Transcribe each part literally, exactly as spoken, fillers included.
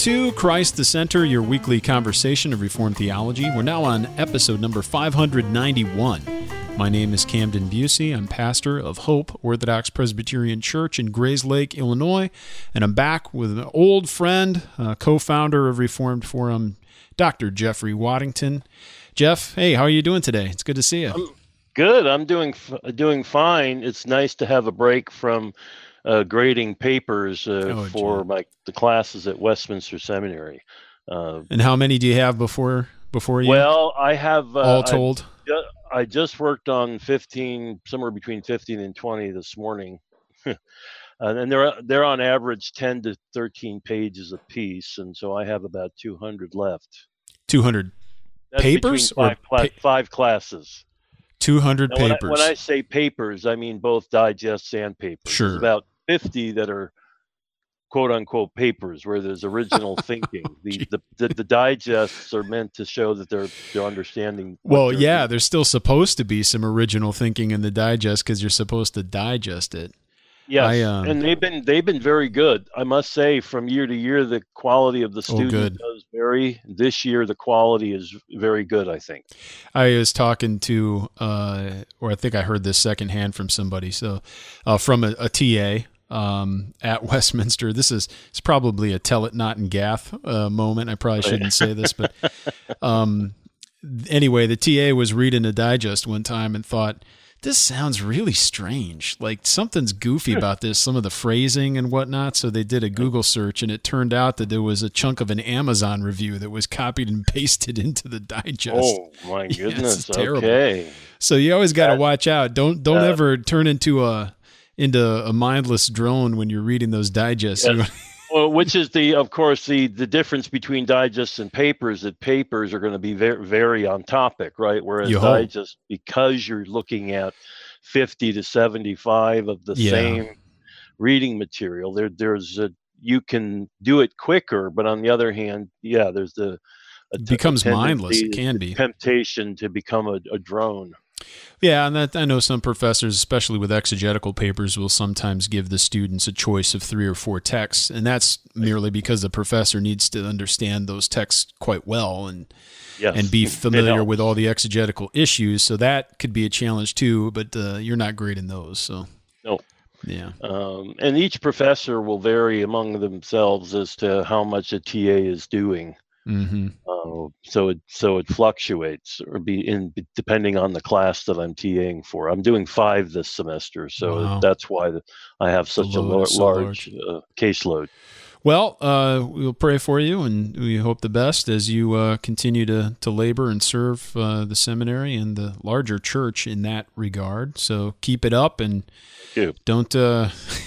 to Christ the Center, your weekly conversation of Reformed theology. We're now on episode number five hundred ninety-one. My name is Camden Busey. I'm pastor of Hope Orthodox Presbyterian Church in Grayslake, Illinois, and I'm back with an old friend, uh, co-founder of Reformed Forum, Doctor Jeffrey Waddington. Jeff, hey, how are you doing today? It's good to see you. I'm good. I'm doing doing fine. It's nice to have a break from uh, grading papers uh, oh, for my the classes at Westminster Seminary. Uh, and how many do you have before before you? Well, I have uh, all told. I, I just worked on fifteen, somewhere between fifteen and twenty this morning, uh, and they're they're on average ten to thirteen pages a piece, and so I have about two hundred left. Two hundred papers five, or cla- five classes. Two hundred now, papers. When I, when I say papers, I mean both digests and papers. Sure. There's about fifty that are quote unquote papers where there's original thinking. The, the the the digests are meant to show that they're they're understanding. Well, they're yeah, doing. there's still supposed to be some original thinking in the digest because you're supposed to digest it. Yes, I, um, and they've been they've been very good. I must say, from year to year, the quality of the students good. does vary. This year, the quality is very good, I think. I was talking to, uh, or I think I heard this secondhand from somebody. So, uh, from a, a T A um, at Westminster. This is it's probably a tell it not in Gath uh, moment. I probably shouldn't say this, but um, anyway, the T A was reading a digest one time and thought, this sounds really strange. Like something's goofy about this, some of the phrasing and whatnot. So they did a Google search, and it turned out that there was a chunk of an Amazon review that was copied and pasted into the digest. Oh my goodness! Yeah, terrible. Okay. So you always got to watch out. Don't don't uh, ever turn into a into a mindless drone when you're reading those digests. Yes. Well, which is the, of course, the, the difference between digests and papers, that papers are going to be very, very on topic, right? Whereas You hope. digests, because you're looking at fifty to seventy-five of the Yeah. same reading material, there there's a, you can do it quicker, but on the other hand, yeah, there's the a It becomes a tendency, mindless. It can be. temptation to become a, a drone. Yeah, and that, I know some professors, especially with exegetical papers, will sometimes give the students a choice of three or four texts, and that's merely because the professor needs to understand those texts quite well and Yes. and be It familiar helps. with all the exegetical issues. So that could be a challenge too, but uh, you're not great in those. So No. yeah, Um, and each professor will vary among themselves as to how much a T A is doing. mm-hmm. Uh, so it so it fluctuates, or be in depending on the class that I'm TAing for. I'm doing five this semester, so Wow. that's why the, I have such a load lar- is so large uh, caseload. Well, uh, we'll pray for you, and we hope the best as you uh, continue to, to labor and serve uh, the seminary and the larger church in that regard. So keep it up, and Thank you. don't uh,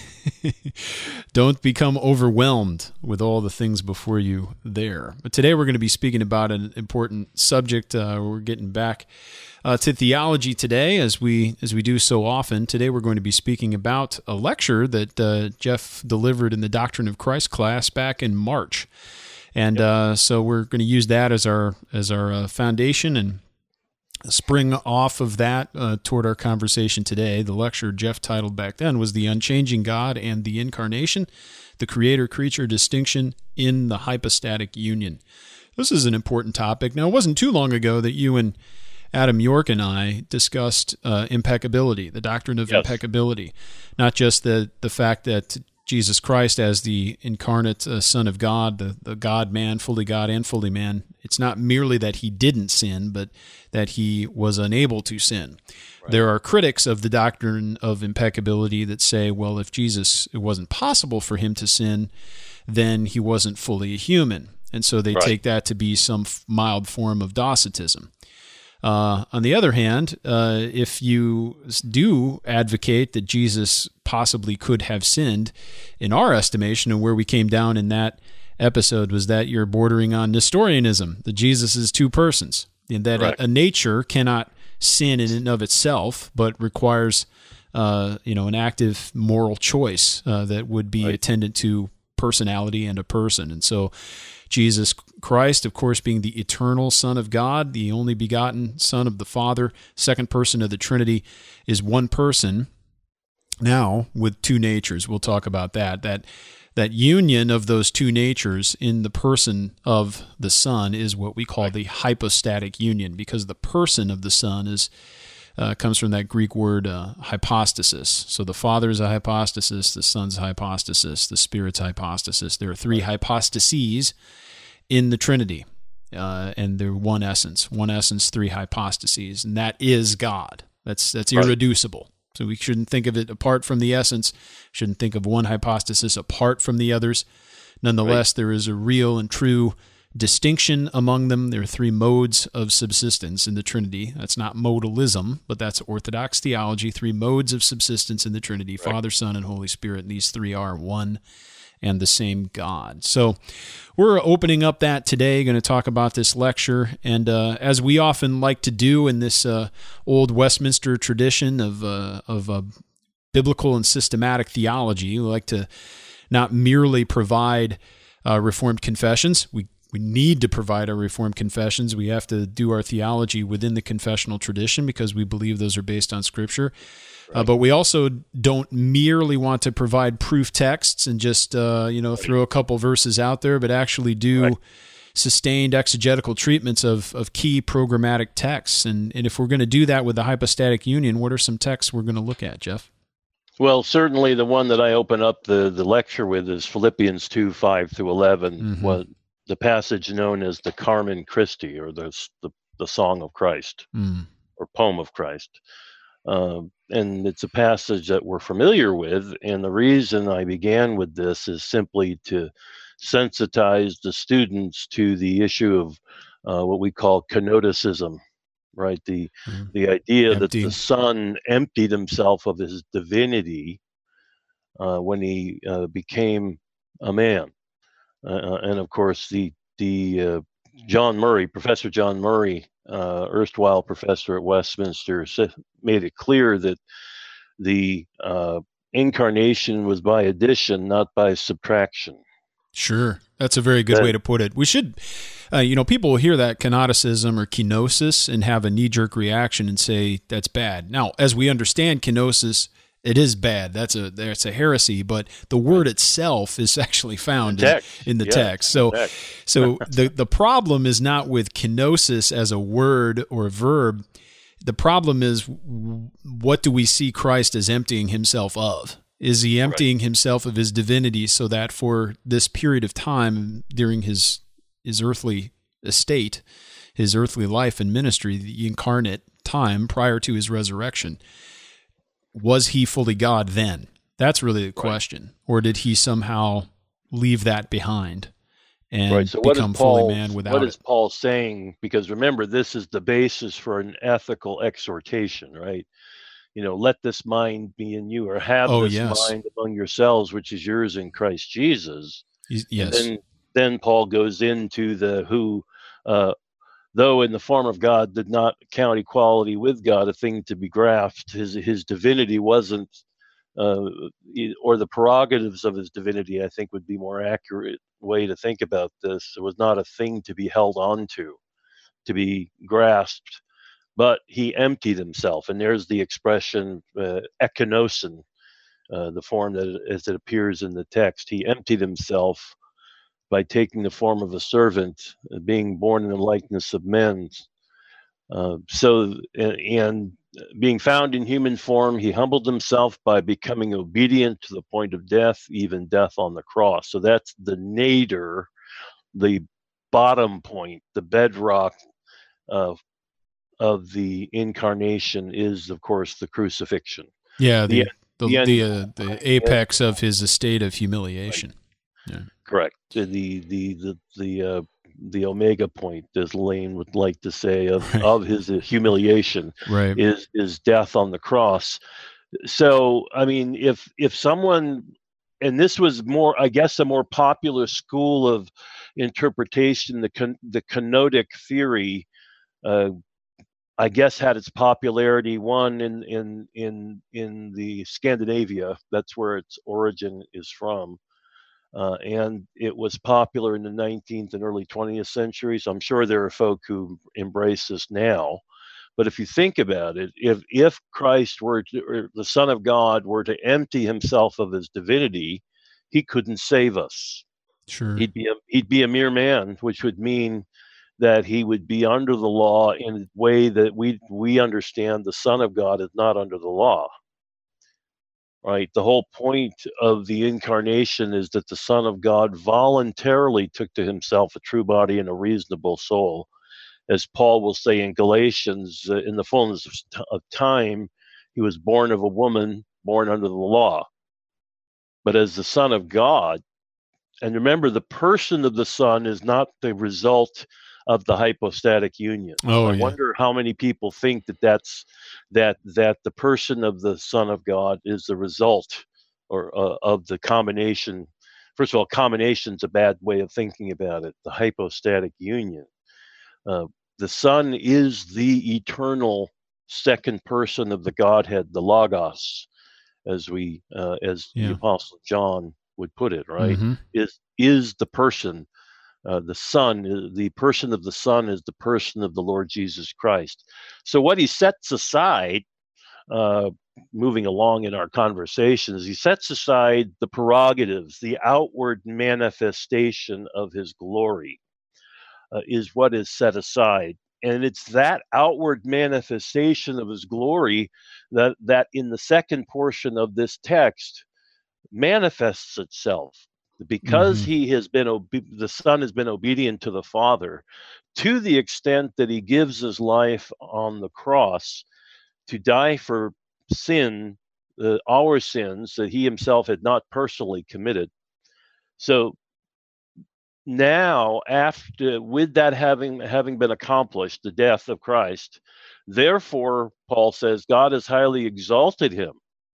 don't become overwhelmed with all the things before you there. But today we're going to be speaking about an important subject. Uh, we're getting back uh, to theology today, as we as we do so often. Today we're going to be speaking about a lecture that uh, Jeff delivered in the Doctrine of Christ class back in March, and uh, so we're going to use that as our as our uh, foundation and spring off of that uh, toward our conversation today. The lecture Jeff titled back then was The Unchanging God and the Incarnation, the Creator-Creature Distinction in the Hypostatic Union. This is an important topic. Now, it wasn't too long ago that you and Adam York and I discussed uh, impeccability, the doctrine of Yes. impeccability, not just the, the fact that Jesus Christ as the incarnate uh, Son of God, the, the God-man, fully God and fully man, it's not merely that he didn't sin, but that he was unable to sin. Right. There are critics of the doctrine of impeccability that say, well, if Jesus, it wasn't possible for him to sin, then he wasn't fully a human. And so they Right. take that to be some f- mild form of Docetism. Uh, on the other hand, uh, if you do advocate that Jesus possibly could have sinned, in our estimation, and where we came down in that episode was that you're bordering on Nestorianism, that Jesus is two persons, and that Right. a, a nature cannot sin in and of itself, but requires uh, you know, an active moral choice uh, that would be Right. attendant to personality and a person. And so Jesus Christ, of course, being the eternal Son of God, the only begotten Son of the Father, second person of the Trinity, is one person now with two natures. We'll talk about that. That that union of those two natures in the person of the Son is what we call the hypostatic union, because the person of the Son is uh, comes from that Greek word uh, hypostasis. So the Father is a hypostasis, the Son's a hypostasis, the Spirit's a hypostasis. There are three hypostases in the Trinity, uh, and they're one essence. One essence, three hypostases, and that is God. That's that's irreducible. So we shouldn't think of it apart from the essence, shouldn't think of one hypostasis apart from the others. Nonetheless, right. There is a real and true distinction among them. There are three modes of subsistence in the Trinity. That's not modalism, but that's Orthodox theology. Three modes of subsistence in the Trinity, right. Father, Son, and Holy Spirit. And these three are one and the same God. So we're opening up that today, going to talk about this lecture. And uh, as we often like to do in this uh, old Westminster tradition of, uh, of uh, biblical and systematic theology, we like to not merely provide uh, Reformed confessions. We We need to provide our Reformed confessions. We have to do our theology within the confessional tradition because we believe those are based on Scripture. Right. Uh, but we also don't merely want to provide proof texts and just uh, you know right. throw a couple verses out there, but actually do right. sustained exegetical treatments of, of key programmatic texts. And, and if we're going to do that with the hypostatic union, what are some texts we're going to look at, Jeff? Well, certainly the one that I open up the, the lecture with is Philippians two, five through eleven, mm-hmm. what, the passage known as the Carmen Christi, or the the, the Song of Christ, mm. or Poem of Christ. Um, and it's a passage that we're familiar with. And the reason I began with this is simply to sensitize the students to the issue of uh, what we call kenoticism, right? The, mm. the idea Empty. that the Son emptied himself of his divinity uh, when he uh, became a man. Uh, and of course, the the uh, John Murray, Professor John Murray, uh, erstwhile professor at Westminster, made it clear that the uh, incarnation was by addition, not by subtraction. Sure, that's a very good that, way to put it. We should, uh, you know, people will hear that kenoticism or kenosis and have a knee-jerk reaction and say that's bad. Now, as we understand kenosis, it is bad. That's a that's a heresy, but the word itself is actually found in, in the yeah, text. So, the text. so the the problem is not with kenosis as a word or a verb. The problem is, what do we see Christ as emptying himself of? Is he emptying right. himself of his divinity so that for this period of time during his his earthly estate, his earthly life and ministry, the incarnate time prior to his resurrection, was he fully God then? That's really the question. Right. Or did he somehow leave that behind and right. so become Paul, fully man without What it? is Paul saying? Because remember, this is the basis for an ethical exhortation, right? You know, let this mind be in you, or have oh, this yes. mind among yourselves, which is yours in Christ Jesus. Yes. And then, then Paul goes into the who, uh, though in the form of God, did not count equality with God a thing to be grasped. His his divinity wasn't, uh, or the prerogatives of his divinity, I think, would be more accurate way to think about this. It was not a thing to be held on to, to be grasped, but he emptied himself. And there's the expression uh, ekenosin, uh, the form that as it appears in the text. He emptied himself by taking the form of a servant, being born in the likeness of men. Uh, so, and, and being found in human form, he humbled himself by becoming obedient to the point of death, even death on the cross. So that's the nadir, the bottom point, the bedrock of of the incarnation is, of course, the crucifixion. Yeah, the the the the, the, uh, the apex of his estate of humiliation. Right. Yeah. Correct. The the the the uh, the omega point, as Lane would like to say, of, right. of his humiliation, right. is is death on the cross. So, I mean, if if someone, and this was more, I guess, a more popular school of interpretation, the con, the kenotic theory, uh, I guess, had its popularity one in in in in the Scandinavia. That's where its origin is from. Uh, and it was popular in the nineteenth and early twentieth centuries. I'm sure there are folk who embrace this now. But if you think about it, if if Christ were to, or the Son of God were to empty himself of his divinity, he couldn't save us. Sure. He'd be a, he'd be a mere man, which would mean that he would be under the law in a way that we we understand the Son of God is not under the law. Right? The whole point of the incarnation is that the Son of God voluntarily took to himself a true body and a reasonable soul. As Paul will say in Galatians, uh, in the fullness of, of time, he was born of a woman, born under the law. But as the Son of God, and remember, the person of the Son is not the result of the hypostatic union. Oh, I yeah. wonder how many people think that that's that that the person of the Son of God is the result or uh, of the combination. First of all, combination's a bad way of thinking about it. The hypostatic union. Uh, the Son is the eternal second person of the Godhead, the Logos, as we uh, as Yeah. the Apostle John would put it. Right? Mm-hmm. Is is the person. Uh, the Son, the person of the Son is the person of the Lord Jesus Christ. So what he sets aside, uh, moving along in our conversations, he sets aside the prerogatives, the outward manifestation of his glory uh, is what is set aside. And it's that outward manifestation of his glory that, that in the second portion of this text manifests itself. Because Mm-hmm. he has been, obe- the Son has been obedient to the Father, to the extent that he gives his life on the cross to die for sin, uh, our sins that he himself had not personally committed. So now, after with that having having been accomplished, the death of Christ, therefore, Paul says, God has highly exalted him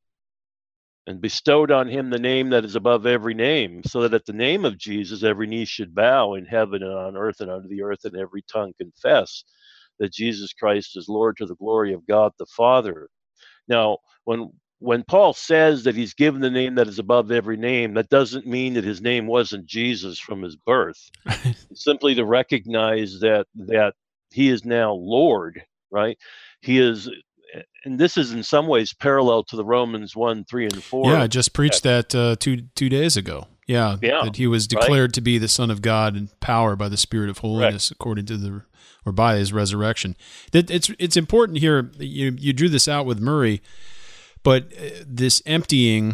and bestowed on him the name that is above every name, so that at the name of Jesus every knee should bow in heaven and on earth and under the earth, and every tongue confess that Jesus Christ is Lord, to the glory of God the Father. Now, when when Paul says that he's given the name that is above every name, that doesn't mean that his name wasn't Jesus from his birth. It's simply to recognize that that he is now Lord, right? He is. And this is in some ways parallel to the Romans one, three, and four. Yeah, I just preached that uh, two two days ago. Yeah, yeah, that he was declared right? to be the Son of God in power by the Spirit of holiness, Correct. according to the or by his resurrection. That it's it's important here. You you drew this out with Murray, but this emptying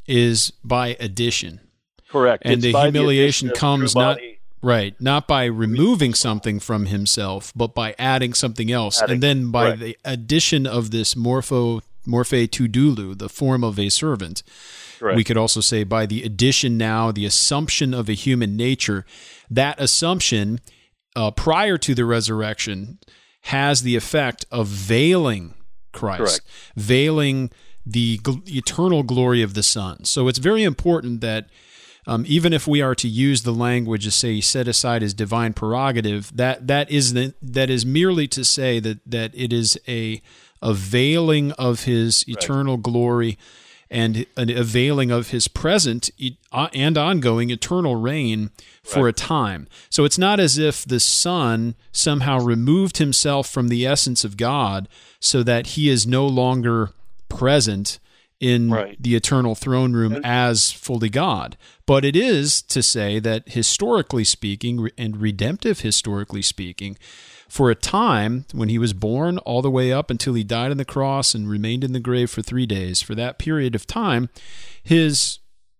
is by addition. Correct. And it's the humiliation the comes not. Right, not by removing something from himself, but by adding something else, adding, and then by right. the addition of this morpho morphe tudulu, the form of a servant. Correct. We could also say by the addition now, the assumption of a human nature. That assumption, uh, prior to the resurrection, has the effect of veiling Christ, Correct. veiling the gl- eternal glory of the Son. So it's very important that Um, even if we are to use the language to say set aside his divine prerogative, that that is the, that is merely to say that that it is a a veiling of his right. eternal glory and a veiling of his present and ongoing eternal reign for right. a time. So it's not as if the Son somehow removed himself from the essence of God so that he is no longer present in right. the eternal throne room as fully God. But it is to say that historically speaking, and redemptive historically speaking, for a time when he was born all the way up until he died on the cross and remained in the grave for three days, for that period of time, his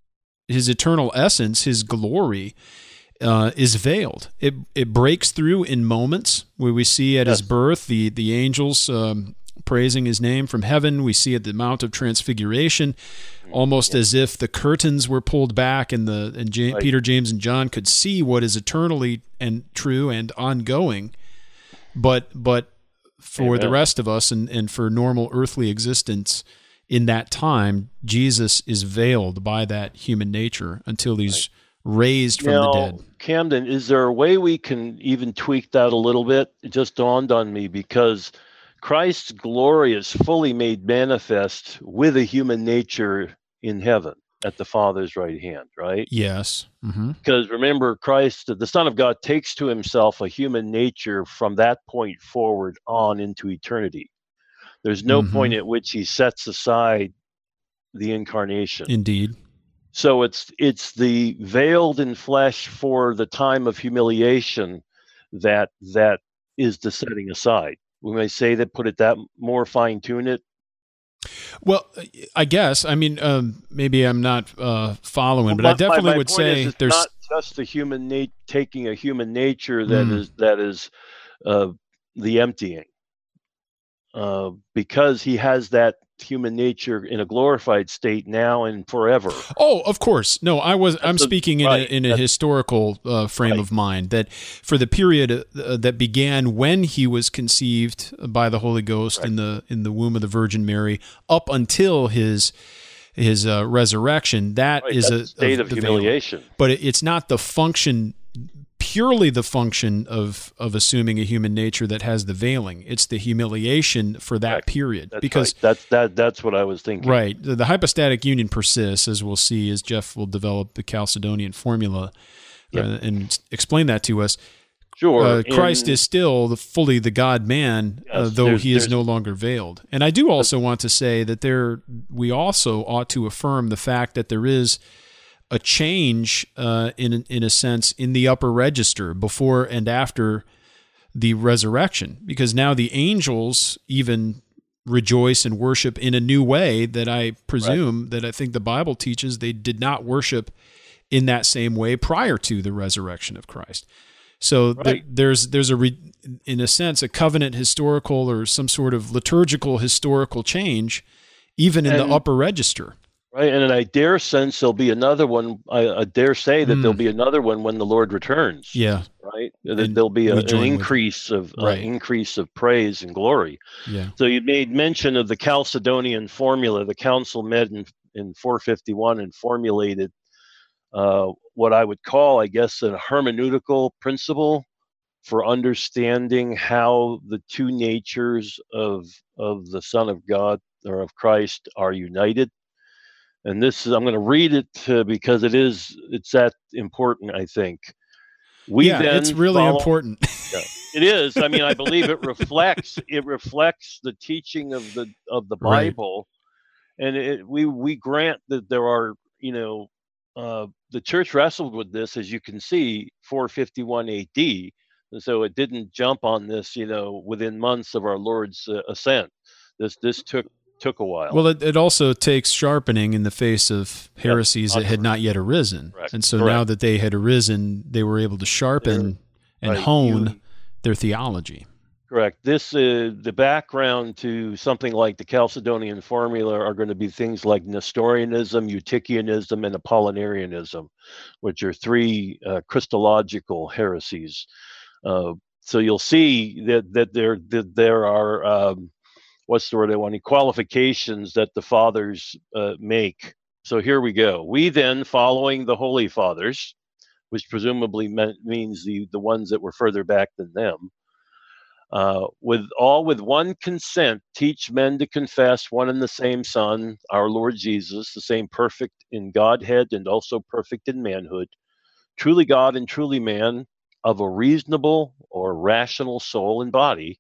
his eternal essence, his glory, uh, is veiled. It it breaks through in moments where we see at yes. his birth the, the angels um, praising his name from heaven. We see at the Mount of Transfiguration, almost yeah. as if the curtains were pulled back and the and James, right. Peter, James, and John could see what is eternally and true and ongoing. But but for Amen. the rest of us and, and for normal earthly existence in that time, Jesus is veiled by that human nature until he's right. raised from now, the dead. Camden, is there a way we can even tweak that a little bit? It just dawned on me because Christ's glory is fully made manifest with a human nature in heaven at the Father's right hand, right? Yes. Mm-hmm. Because remember, Christ, the Son of God, takes to himself a human nature from that point forward on into eternity. There's no mm-hmm. point at which he sets aside the incarnation. Indeed. So it's it's the veiled in flesh for the time of humiliation that that is the setting aside. We may say that, put it that more fine tune it. Well, I guess. I mean, um, maybe I'm not uh, following, Well, but I my, my, definitely my would point is, say it's there's not just the human nat- taking a human nature that Mm. is that is uh, the emptying, uh, because he has that human nature in a glorified state now and forever. Oh, of course. No, I was. I'm That's a- speaking in right, a in a that's- historical uh, frame right. of mind that for the period uh, that began when he was conceived by the Holy Ghost Correct. in the in the womb of the Virgin Mary, up until his his uh, resurrection. That Right, is that's a a state of of the humiliation. But it, it's not the function. Purely the function of of assuming a human nature that has the veiling. It's the humiliation for that Correct. period. That's because right. that's that that's what I was thinking. Right. The, the hypostatic union persists, as we'll see, as Jeff will develop the Chalcedonian formula Yep. uh, and explain that to us. Sure. Uh, Christ in- is still the, fully the God-man, uh, Yes, though there's- he is there's- no longer veiled. And I do also want to say that there, we also ought to affirm the fact that there is a change, uh, in in a sense, in the upper register before and after the resurrection, because now the angels even rejoice and worship in a new way that I presume right. that I think the Bible teaches they did not worship in that same way prior to the resurrection of Christ. So right. there, there's there's a re, in a sense a covenant historical or some sort of liturgical historical change even in and, the upper register. Right, and I dare sense there'll be another one. I, I dare say that mm. there'll be another one when the Lord returns. Yeah, right. That there'll be a, an increase of right. uh, increase of praise and glory. Yeah. So you made mention of the Chalcedonian formula. The council met in, in four fifty-one and formulated uh, what I would call, I guess, a hermeneutical principle for understanding how the two natures of of the Son of God or of Christ are united. And this is, I'm going to read it uh, because it is, it's that important, I think. We yeah, then it's really follow, important. yeah, it is. I mean, I believe it reflects, it reflects the teaching of the, of the Bible. Right. And it, we, we grant that there are, you know, uh, the church wrestled with this, as you can see, four fifty-one A D. And so it didn't jump on this, you know, within months of our Lord's uh, ascent. This, this took, took a while. Well, it, it also takes sharpening in the face of heresies yep. that had not yet arisen. Correct. And so Correct. now that they had arisen, they were able to sharpen They're, and right. hone you, their theology. Correct. This uh, the background to something like the Chalcedonian formula are going to be things like Nestorianism, Eutychianism, and Apollinarianism, which are three uh, Christological heresies. Uh, so you'll see that that there that there are um, what's the word I want? Qualifications that the fathers uh, make. So here we go. We then, following the Holy Fathers, which presumably meant, means the, the ones that were further back than them, uh, with all with one consent, teach men to confess one and the same Son, our Lord Jesus, the same perfect in Godhead and also perfect in manhood, truly God and truly man, of a reasonable or rational soul and body,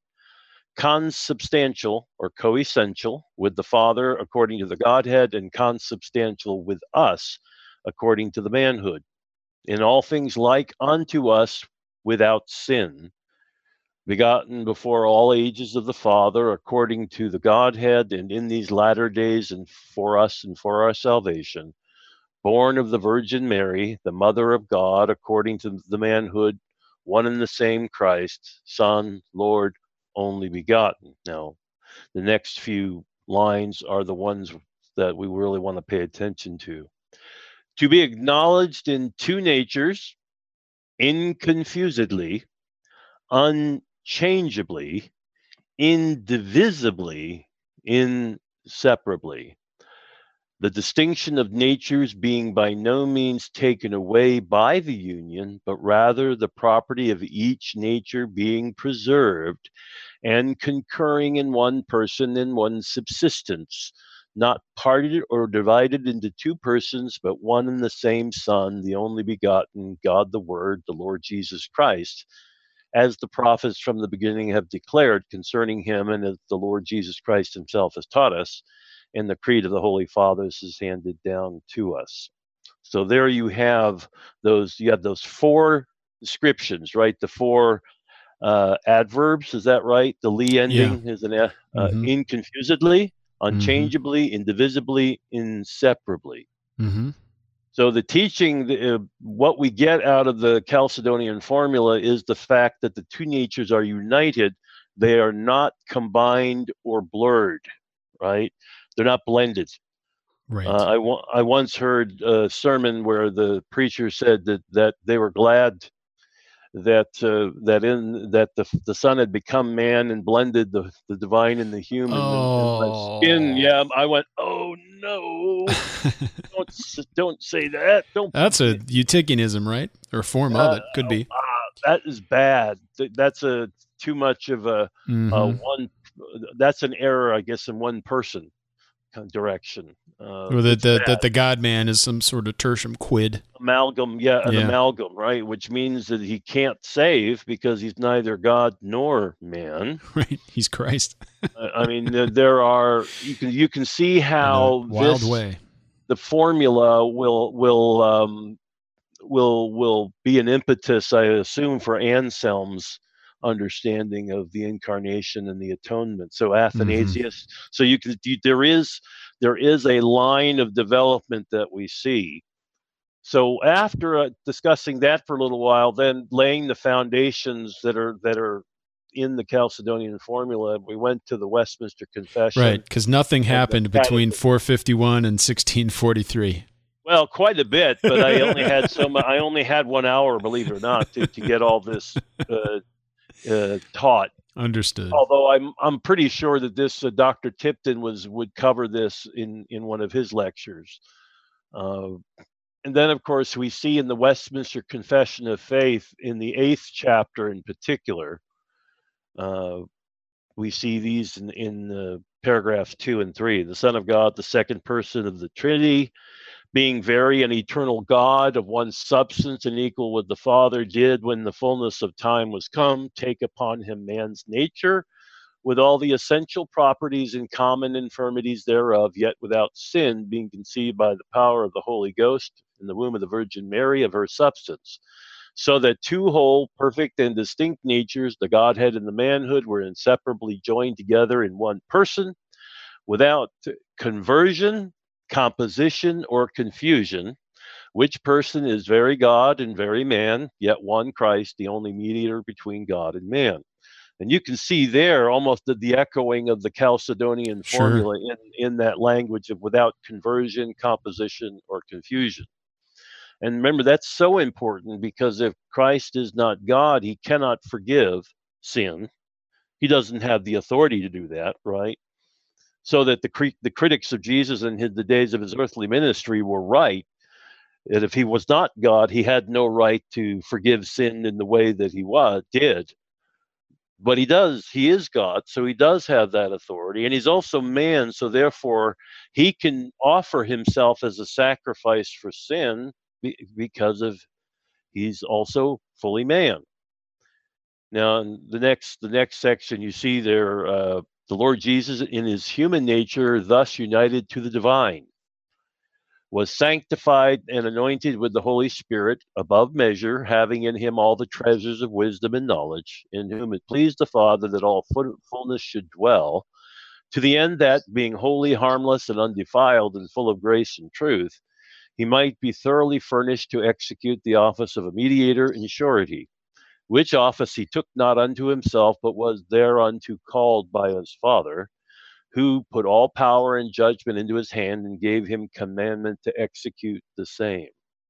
consubstantial or coessential with the Father according to the Godhead, and consubstantial with us according to the manhood, in all things like unto us without sin, begotten before all ages of the Father according to the Godhead, and in these latter days and for us and for our salvation, born of the Virgin Mary, the Mother of God, according to the manhood, one and the same Christ, Son, Lord, only begotten. Now, the next few lines are the ones that we really want to pay attention to. To be acknowledged in two natures, inconfusedly, unchangeably, indivisibly, inseparably. The distinction of natures being by no means taken away by the union, but rather the property of each nature being preserved and concurring in one person in one subsistence, not parted or divided into two persons, but one and the same Son, the only begotten, God the Word, the Lord Jesus Christ, as the prophets from the beginning have declared concerning him, and as the Lord Jesus Christ himself has taught us, and the creed of the Holy Fathers is handed down to us. So there you have those. You have those four descriptions, right? The four uh, adverbs. Is that right? The "ly" ending Yeah. is an uh, Mm-hmm. inconfusedly, Mm-hmm. unchangeably, indivisibly, inseparably. Mm-hmm. So the teaching, uh, what we get out of the Chalcedonian formula is the fact that the two natures are united. They are not combined or blurred, right? They're not blended. Uh, Right. I, wa- I once heard a sermon where the preacher said that, that they were glad that uh, that in that the the Son had become man and blended the, the divine and the human and, and my skin. Oh. Yeah, I went, oh no, don't s- don't say that. Don't. That's a Eutychianism, right? Or a form of Uh, it. Could be. ah, that is bad. Th- That's a too much of a, a Mm-hmm. one. That's an error, I guess, in one person kind of direction. Uh, Or that it's the, bad. that the God man is some sort of tertium quid. Amalgam, yeah, an Yeah. amalgam, right? Which means that he can't save because he's neither God nor man. Right. He's Christ. I I mean, there- there are you can you can see In a how wild this way. the formula will will um, will will be an impetus, I assume, for Anselm's understanding of the incarnation and the atonement. So Athanasius. So you can you, there is there is a line of development that we see. So after uh, discussing that for a little while, then laying the foundations that are that are in the Chalcedonian formula, we went to the Westminster Confession. Right, because nothing and the happened between Catechism. four fifty-one and sixteen forty-three. Well, quite a bit, but I only had so mu- I only had one hour, believe it or not, to, to get all this uh, uh, taught. Understood. Although I'm I'm pretty sure that this uh, Doctor Tipton was would cover this in in one of his lectures. Uh, and then, of course, we see in the Westminster Confession of Faith, in the eighth chapter in particular, uh, we see these in, in uh, paragraphs two and three. The Son of God, the second person of the Trinity, being very and eternal God of one substance and equal with the Father, did, when the fullness of time was come, take upon him man's nature, with all the essential properties and common infirmities thereof, yet without sin, being conceived by the power of the Holy Ghost in the womb of the Virgin Mary of her substance. So that two whole, perfect, and distinct natures, the Godhead and the manhood, were inseparably joined together in one person, without conversion, composition, or confusion, which person is very God and very man, yet one Christ, the only mediator between God and man. And you can see there almost the, the echoing of the Chalcedonian Sure. formula in, in that language of without conversion, composition, or confusion. And remember, that's so important, because if Christ is not God, he cannot forgive sin. He doesn't have the authority to do that, right? So that the, cre- the critics of Jesus in his, the days of his earthly ministry were right, that if he was not God, he had no right to forgive sin in the way that he was did. But he does, he is God, so he does have that authority. And he's also man, so therefore he can offer himself as a sacrifice for sin because of he's also fully man. Now, in the next the next section, you see there uh, the Lord Jesus in his human nature, thus united to the divine, was sanctified and anointed with the Holy Spirit above measure, having in him all the treasures of wisdom and knowledge, in whom it pleased the Father that all fullness should dwell, to the end that, being holy, harmless, and undefiled, and full of grace and truth, he might be thoroughly furnished to execute the office of a mediator in surety, which office he took not unto himself, but was thereunto called by his Father, who put all power and judgment into his hand and gave him commandment to execute the same.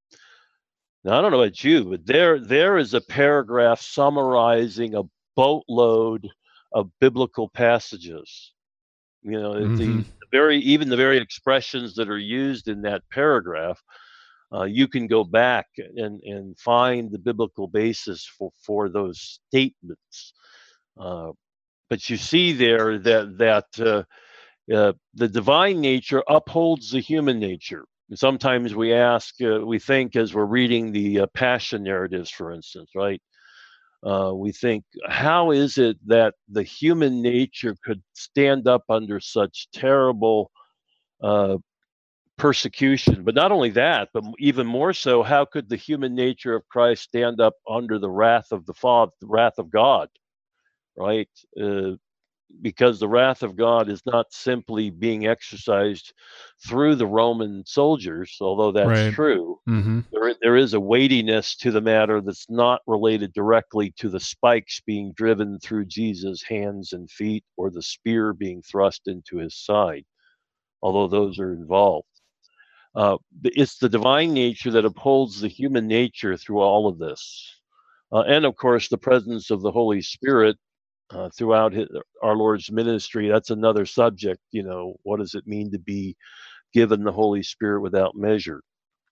Now, I don't know about you, but there, there is a paragraph summarizing a boatload of biblical passages. You know, mm-hmm. the, the very, even the very expressions that are used in that paragraph, uh, you can go back and, and find the biblical basis for, for those statements. Uh, but you see there that, that uh, uh, the divine nature upholds the human nature. And sometimes we ask, uh, we think as we're reading the uh, Passion narratives, for instance, right? Uh, we think, how is it that the human nature could stand up under such terrible uh, persecution. But not only that, but even more so, how could the human nature of Christ stand up under the wrath of the Father, the wrath of God, right? Uh, because the wrath of God is not simply being exercised through the Roman soldiers, although that's Right. true. Mm-hmm. There, there is a weightiness to the matter that's not related directly to the spikes being driven through Jesus' hands and feet or the spear being thrust into his side, although those are involved. Uh, it's the divine nature that upholds the human nature through all of this. Uh, and of course, the presence of the Holy Spirit uh, throughout his, our Lord's ministry. That's another subject. You know, what does it mean to be given the Holy Spirit without measure?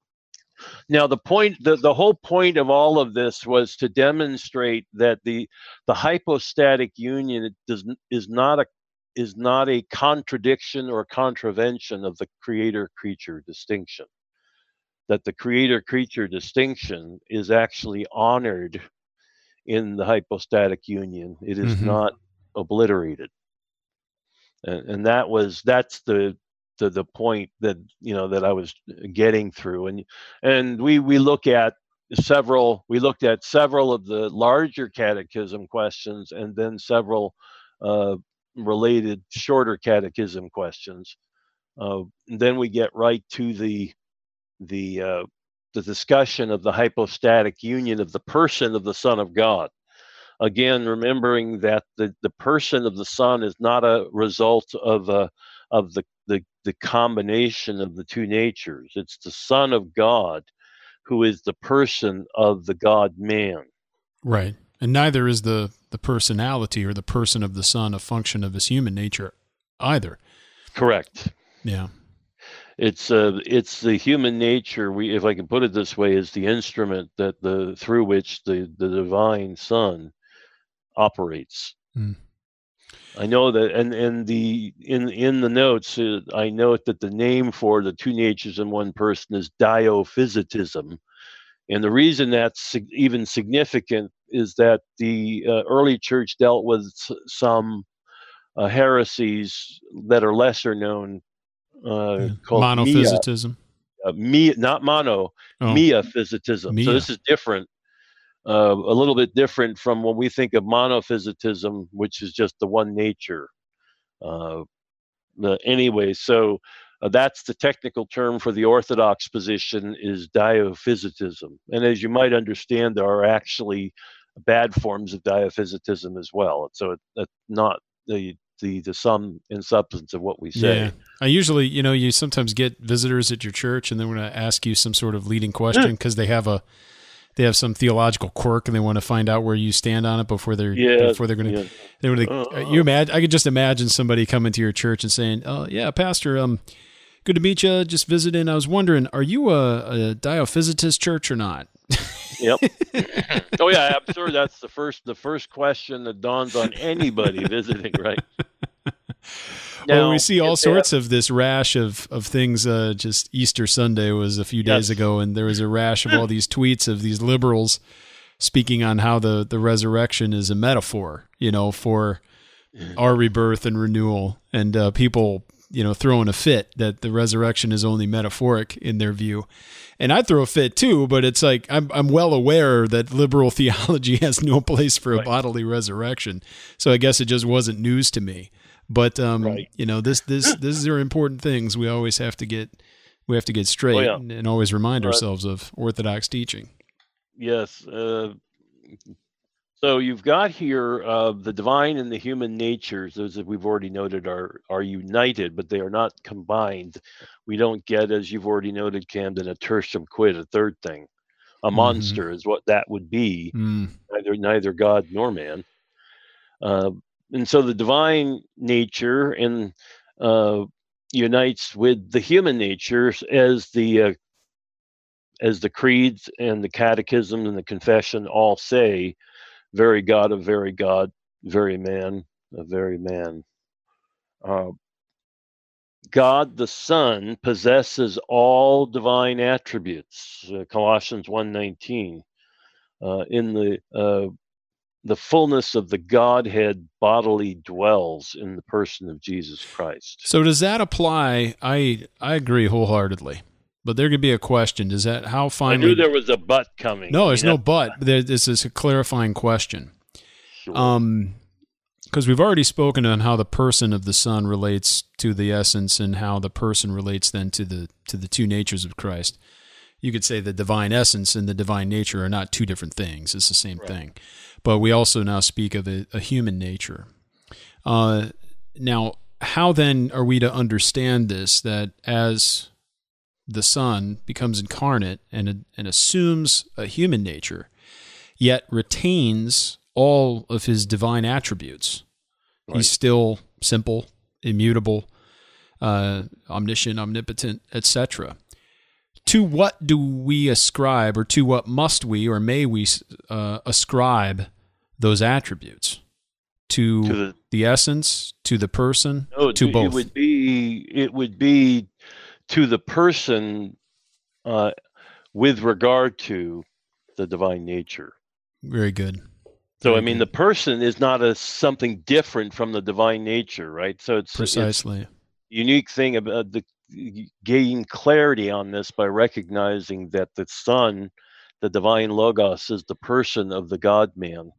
Now, the point, the, the whole point of all of this was to demonstrate that the the hypostatic union does is not a is not a contradiction or contravention of the creator-creature distinction. That the creator-creature distinction is actually honored in the hypostatic union. It is Mm-hmm. not obliterated, and, and that was that's the the the point that you know that I was getting through, and and we we look at several we looked at several of the larger catechism questions, and then several uh, related shorter catechism questions. Uh, then we get right to the the uh, the discussion of the hypostatic union of the person of the Son of God. Again, remembering that the, the person of the Son is not a result of a, of the, the the combination of the two natures. It's the Son of God who is the person of the God-man. Right. And neither is the, the personality or the person of the Son a function of his human nature either. Correct. Yeah. It's uh, it's the human nature. We, if I can put it this way, is the instrument that the through which the, the divine Son operates. Mm. I know that, and and the in in the notes, uh, I note that the name for the two natures in one person is diophysitism, and the reason that's sig- even significant is that the uh, early church dealt with s- some uh, heresies that are lesser known, uh, Yeah. called Mia, Monophysitism. uh, Mia, not mono, Oh, Miaphysitism. So Mia. this is different. Uh, a little bit different from when we think of monophysitism, which is just the one nature. Uh, the, anyway, so uh, that's the technical term for the Orthodox position is diophysitism. And as you might understand, there are actually bad forms of diophysitism as well. So it, that's not the the the sum and substance of what we say. Yeah. I usually, you know, you sometimes get visitors at your church and they want to ask you some sort of leading question because they have a they have some theological quirk and they want to find out where you stand on it before they're Yeah, before they're going to. yeah. They want to. Uh, You imagine? I could just imagine somebody coming to your church and saying, "Oh yeah, Pastor, um, good to meet you. Just visiting. I was wondering, are you a, a Diophysitist church or not?" Yep. Oh yeah, I'm sure that's the first the first question that dawns on anybody visiting, right? Well, we see all if they sorts have- of this rash of of things. Uh, just Easter Sunday was a few days Yes. ago, and there was a rash of all these tweets of these liberals speaking on how the the resurrection is a metaphor, you know, for our rebirth and renewal, and uh, people, you know, throwing a fit that the resurrection is only metaphoric in their view. And I throw a fit too, but it's like I'm I'm well aware that liberal theology has no place for a Right. bodily resurrection. So I guess it just wasn't news to me. But um, Right. you know, this this these are important things we always have to get we have to get straight Oh, yeah. and, and always remind Right. ourselves of Orthodox teaching. Yes. Uh, so you've got here uh, the divine and the human natures, those that we've already noted are are united, but they are not combined. We don't get, as you've already noted, Camden, a tertium quid, a third thing. A Mhm. monster is what that would be, Mm. neither neither God nor man. Uh, and so the divine nature and uh, unites with the human nature as the uh, as the creeds and the catechism and the confession all say, very God of very God, very man of very man. Uh, God the Son possesses all divine attributes. Uh, Colossians one nineteen. Uh, in the uh, the fullness of the Godhead bodily dwells in the person of Jesus Christ. So does that apply? I I agree wholeheartedly, but there could be a question. Does that how finally? I knew there was a but coming. No, I there's mean, no but. There, this is a clarifying question. Sure. Um, because we've already spoken on how the person of the Son relates to the essence, and how the person relates then to the to the two natures of Christ. You could say the divine essence and the divine nature are not two different things. It's the same Right. thing. But we also now speak of a, a human nature. Uh, now, how then are we to understand this, that as the Son becomes incarnate and, and assumes a human nature, yet retains all of his divine attributes? Right. He's still simple, immutable, uh, omniscient, omnipotent, et cetera. To what do we ascribe, or to what must we, or may we uh, ascribe those attributes? To, To the- the essence, to the person, No, to it both? would be it would be to the person uh, with regard to the divine nature. Very good. So Very I mean, good. the person is not a something different from the divine nature, right? So it's Precisely. It's unique thing about the gain clarity on this by recognizing that the Son, the divine Logos, is the person of the God-man.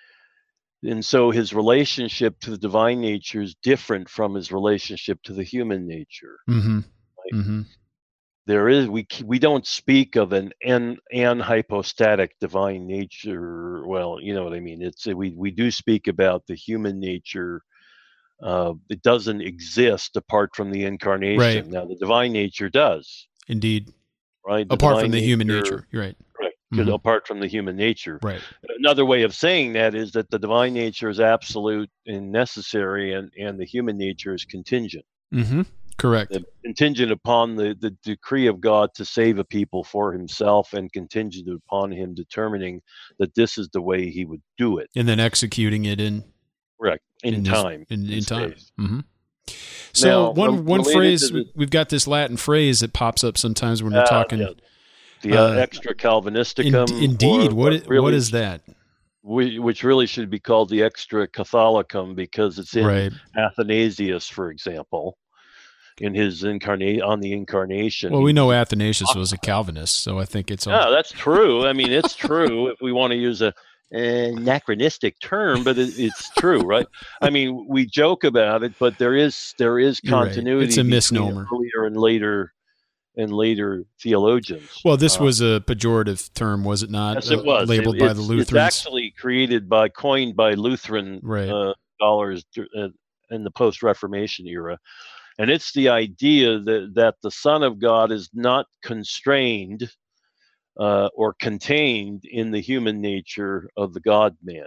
And so his relationship to the divine nature is different from his relationship to the human nature. Mm-hmm. Right? Mm-hmm. There is we we don't speak of an an, an hypostatic divine nature. Well, you know what I mean. It's we we do speak about the human nature. Uh, it doesn't exist apart from the incarnation. Right. Now, the divine nature does, Indeed. right? Apart divine from the human nature. You're right. Right. Mhm. Apart from the human nature. Right. Another way of saying that is that the divine nature is absolute and necessary, and, and the human nature is contingent. Mm-hmm. Correct. Uh, Contingent upon the, the decree of God to save a people for himself, and contingent upon him determining that this is the way he would do it. And then executing it in Correct. In, in this- time. in, in time. space. Mm-hmm. So Now, one rel- one related phrase to the- we've got this Latin phrase that pops up sometimes when we're Uh, talking. yeah. The uh, uh, extra in- Calvinisticum. indeed, or what it, really what is that? whi- which really should be called the extra Catholicum, because it's in Right. Athanasius, for example, in his incarnate on the incarnation. Well, he we know was- Athanasius was a Calvinist, so I think it's all. Yeah, that's true. I mean, it's true if we want to use a anachronistic term, but it, it's true, right? I mean, we joke about it, but there is there is You're right. continuity. It's a between misnomer. Earlier and later, and later theologians. Well, this Uh, was a pejorative term, was it not? Yes, Uh, it was labeled It- by it's, the It's Lutherans. actually created by, coined by Lutheran Right. uh, scholars dur- uh, in the post-Reformation era, and it's the idea that that the Son of God is not constrained uh, or contained in the human nature of the God-man.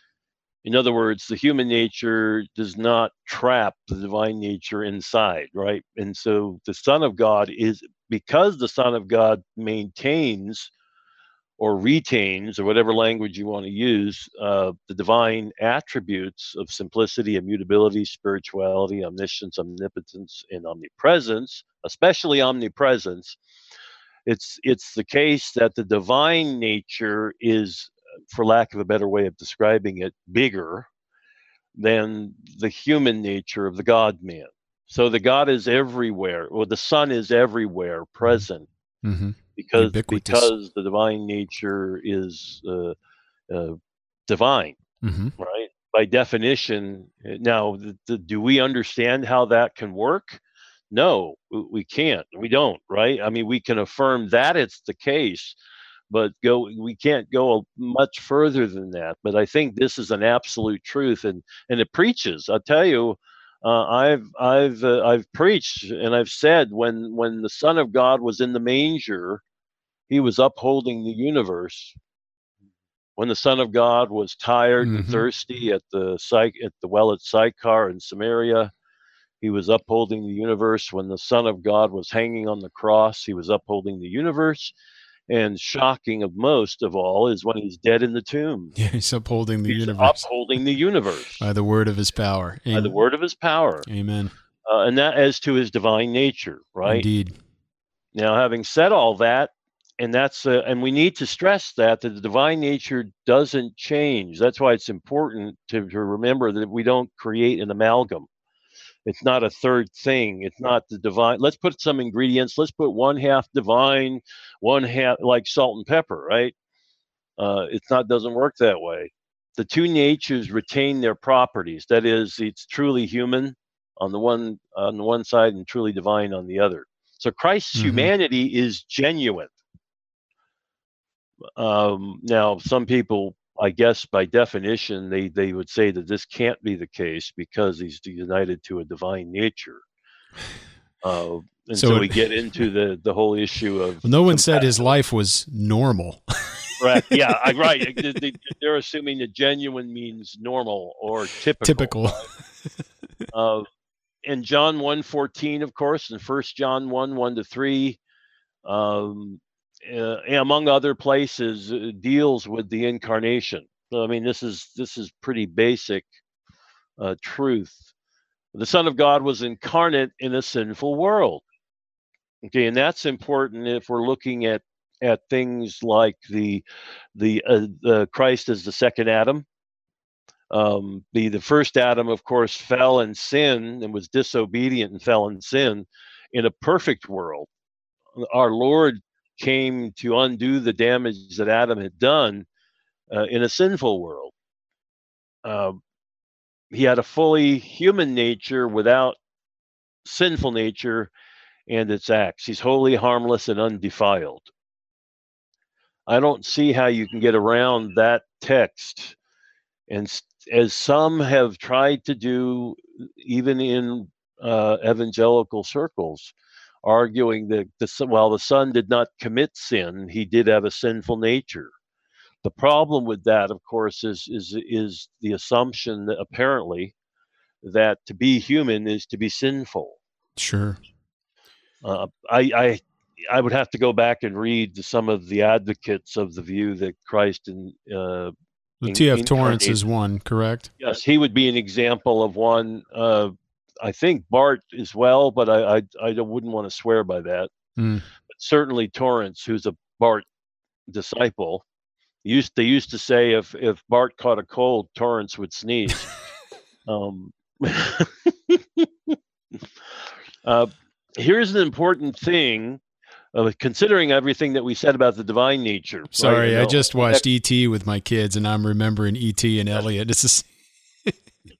In other words, the human nature does not trap the divine nature inside, right? And so the Son of God is, because the Son of God maintains or retains, or whatever language you want to use, uh, the divine attributes of simplicity, immutability, spirituality, omniscience, omnipotence, and omnipresence, especially omnipresence. It's it's the case that the divine nature is, for lack of a better way of describing it, bigger than the human nature of the God-man. So the God is everywhere, or the Son is everywhere present, Mm-hmm. because Ubiquitous. because the divine nature is uh, uh, divine, Mm-hmm. right? By definition. Now, the, the, do we understand how that can work? No, w- we can't. We don't, right? I mean, we can affirm that it's the case, but go we can't go much further than that. But I think this is an absolute truth, and and it preaches. I'll tell you, uh, I've I've uh, I've preached and I've said, when when the Son of God was in the manger, he was upholding the universe. When the Son of God was tired and Mhm. thirsty at the Sy- at the well at Sychar in Samaria, he was upholding the universe. When the Son of God was hanging on the cross, he was upholding the universe. And shocking of most of all is when he's dead in the tomb. Yeah, he's upholding the He's universe upholding the universe by the word of his power. by the word of his power, Amen. uh, and that as to his divine nature, right? Indeed. Now, having said all that, and that's uh, and we need to stress that, that the divine nature doesn't change. That's why it's important to, to remember that we don't create an amalgam. It's not a third thing. It's not the divine. Let's put some ingredients. Let's put one half divine, one half like salt and pepper, right? Uh, it's not doesn't work that way. The two natures retain their properties. That is, it's truly human on the one on the one side and truly divine on the other. So Christ's mm-hmm. humanity is genuine. Um, now, some people, I guess, by definition, they, they would say that this can't be the case because he's united to a divine nature. Uh, and so, so it, we get into the, the whole issue of... Well, no one said his life was normal. Right. Yeah. I, right. They, they're assuming that genuine means normal or typical. Typical. uh, in John one fourteen, of course, and First John one, one to three, um, uh, among other places, uh, deals with the incarnation. So, I mean, this is this is pretty basic uh, truth. The Son of God was incarnate in a sinful world. Okay, and that's important if we're looking at at things like the the uh, the Christ as the second Adam. Um, the the first Adam, of course, fell in sin and was disobedient and fell in sin in a perfect world. Our Lord came to undo the damage that Adam had done uh, in a sinful world. Uh, he had a fully human nature without sinful nature and its acts. He's holy, harmless, and undefiled. I don't see how you can get around that text. And as some have tried to do, even in uh, evangelical circles, arguing that the, while the Son did not commit sin, he did have a sinful nature. The problem with that, of course, is is is the assumption that apparently that to be human is to be sinful. Sure. Uh, I, I I would have to go back and read some of the advocates of the view that Christ and uh, well, T F Torrance is one, correct? Yes, he would be an example of one. Uh, I think Barth as well, but I I, I wouldn't want to swear by that. Mm. But certainly Torrance, who's a Barth disciple, used they used to say if if Barth caught a cold, Torrance would sneeze. um, uh, here's an important thing. Uh, considering everything that we said about the divine nature. Sorry, right? You know, I just watched E T with my kids, and I'm remembering E T and Elliot. It's a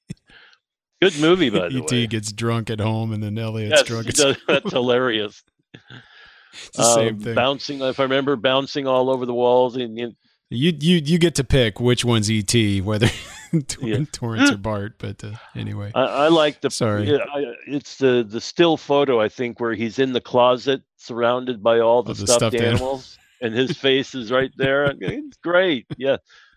good movie, by the way. E T gets drunk at home, and then Elliot's yes, drunk. At does, that's hilarious. It's the same um, thing. Bouncing, if I remember, bouncing all over the walls. And, and you you you get to pick which one's E T, whether yeah. Torrance or Bart. But uh, anyway, I, I like the. Sorry, I, it's the the still photo, I think, where he's in the closet, surrounded by all the, oh, the stuffed, stuffed animals, and his face is right there. It's great. Yeah,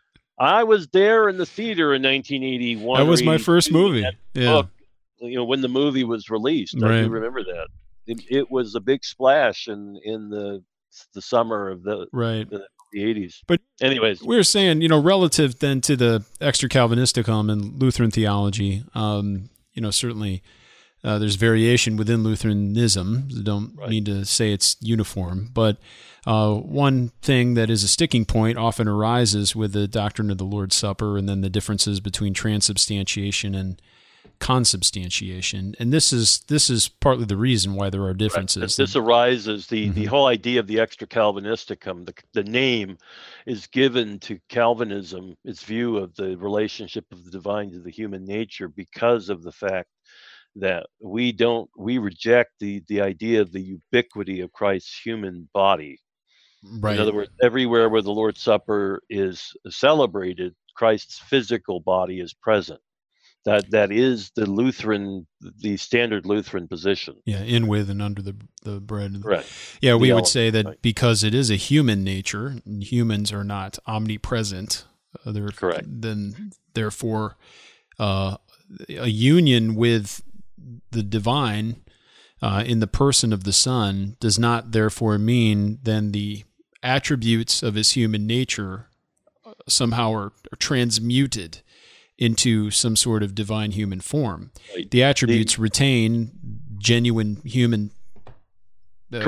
I was there in the theater in nineteen eighty-one. That was my first movie. Yeah, book, you know, when the movie was released, right. I do remember that. It, it was a big splash in in the the summer of the right. the, the eighties. But anyways, we were saying, you know, relative then to the extra Calvinisticum and Lutheran theology, um, you know, certainly uh, there's variation within Lutheranism. Don't right. need to say it's uniform, but uh, one thing that is a sticking point often arises with the doctrine of the Lord's Supper, and then the differences between transubstantiation and consubstantiation, and this is this is partly the reason why there are differences. Right. This arises the mm-hmm. the whole idea of the extra Calvinisticum. The the name is given to Calvinism, its view of the relationship of the divine to the human nature, because of the fact that we don't we reject the the idea of the ubiquity of Christ's human body. Right. In other words, everywhere where the Lord's Supper is celebrated, Christ's physical body is present. That that is the Lutheran, the standard Lutheran position. Yeah, in with and under the the bread. Right. Yeah, we the would element, say that right. because it is a human nature, humans are not omnipresent. Uh, they're, Correct. Then, therefore, uh, a union with the divine uh, in the person of the Son does not therefore mean then the attributes of his human nature somehow are, are transmuted into some sort of divine human form. Right. The attributes the, retain genuine human uh, correct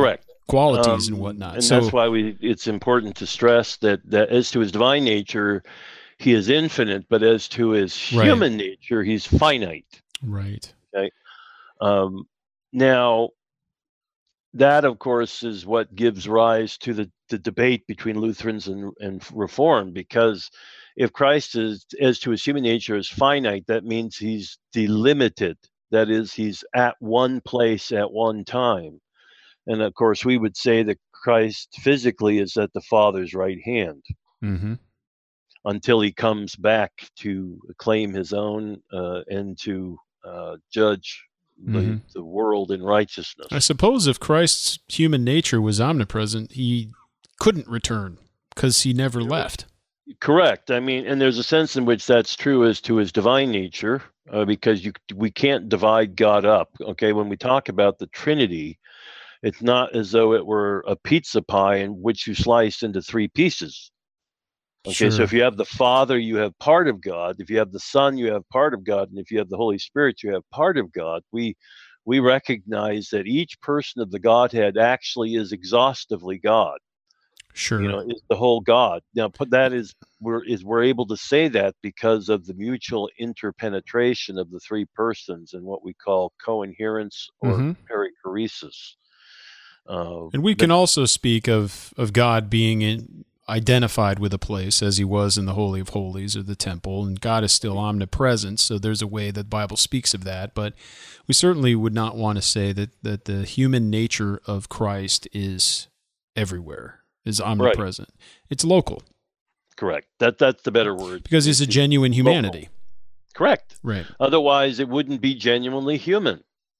qualities Um, and whatnot. and So that's why we it's important to stress that, that as to his divine nature, he is infinite, but as to his right, human nature, he's finite. right. Okay. Um, now, that, of course, is what gives rise to the, the debate between Lutherans and, and Reformed, because if Christ is, as to his human nature, is finite, that means he's delimited. That is, he's at one place at one time. And of course, we would say that Christ physically is at the Father's right hand Mm-hmm. until he comes back to claim his own uh, and to uh, judge the, Mm-hmm. the world in righteousness. I suppose if Christ's human nature was omnipresent, he couldn't return because he never left. Correct. I mean, and there's a sense in which that's true as to his divine nature, uh, because you we can't divide God up. Okay, when we talk about the Trinity, it's not as though it were a pizza pie in which you slice into three pieces. Okay, so Sure. if you have the Father, you have part of God. If you have the Son, you have part of God, and if you have the Holy Spirit, you have part of God. We we recognize that each person of the Godhead actually is exhaustively God. Sure. You know, is the whole God. Now, put that is we're is we're able to say that because of the mutual interpenetration of the three persons and what we call coherence or Mm-hmm. perichoresis. Uh, And we but can also speak of, of God being in, identified with a place as he was in the Holy of Holies or the temple, and God is still omnipresent, so there's a way that the Bible speaks of that. But we certainly would not want to say that, that the human nature of Christ is everywhere, is omnipresent. Right. It's local. Correct. That That's the better word. Because it's a genuine humanity. Local. Correct. Right. Otherwise, it wouldn't be genuinely human.